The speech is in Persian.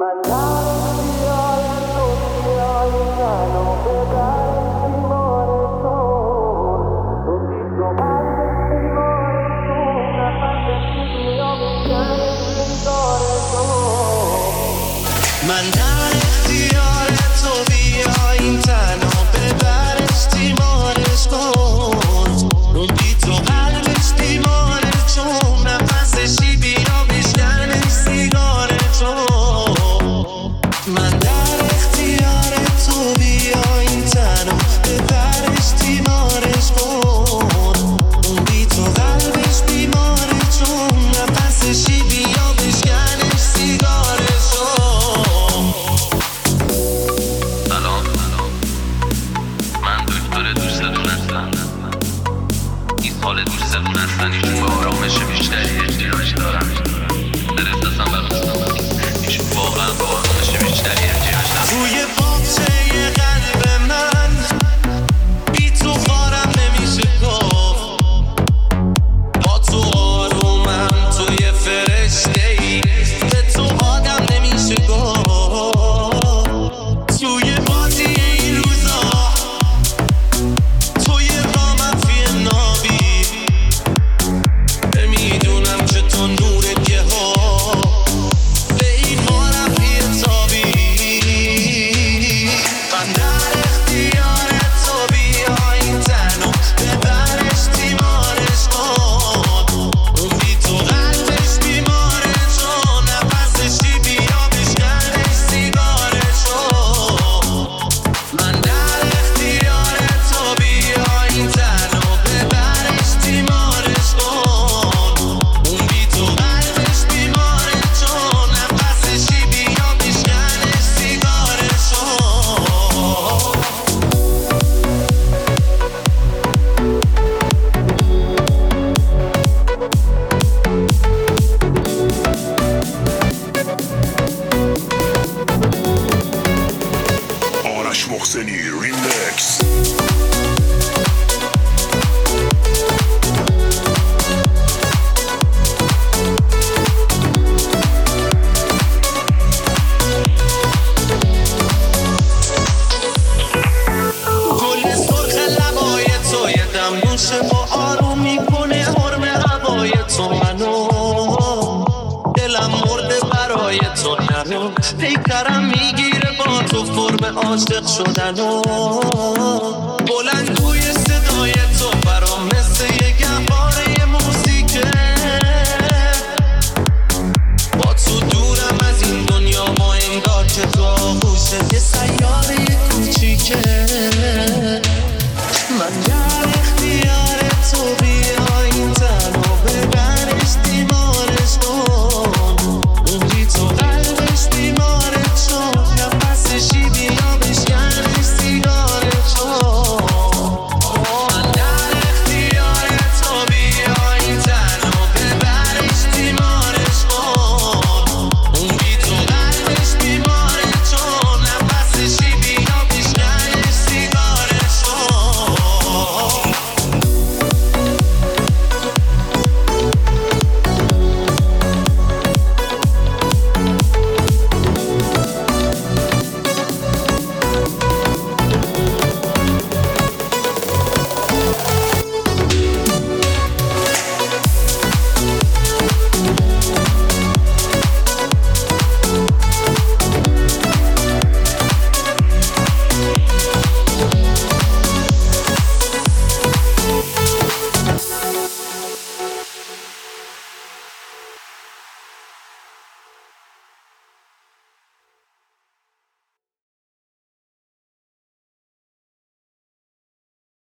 من در اختیار تو بیا این تنها ببرش تیمارش کن اون بی تو قلبش بیماره چون نفسشی بیا بیشترش سیگاره چون من در اختیار تو بیا این تنها ببرش تیمارش کن اون بی تو قلبش بیماره چون نفسشی بیا بیشترش سیگاره حال دوست زبون هستن ایشون با آرامش بیشتری احتیاج دارم در احساسم برستم ایشون واقعا با آرامش بیشتری احتیاج دارم توی باغچه قلب من بی تو خارم نمیشه گفت با تو آرومم توی فرشته ای به تو آدم نمیشه گفت توی بازی این روزا توی رامم فی نابی محسنی ریمکس گل سرخ لبای تو یه دم نوشه با آروم میکنه حرم هوای تو منو دلم مرده برای تو نرو پیکرم میگیره با تو فرم عاشق شدن و بلند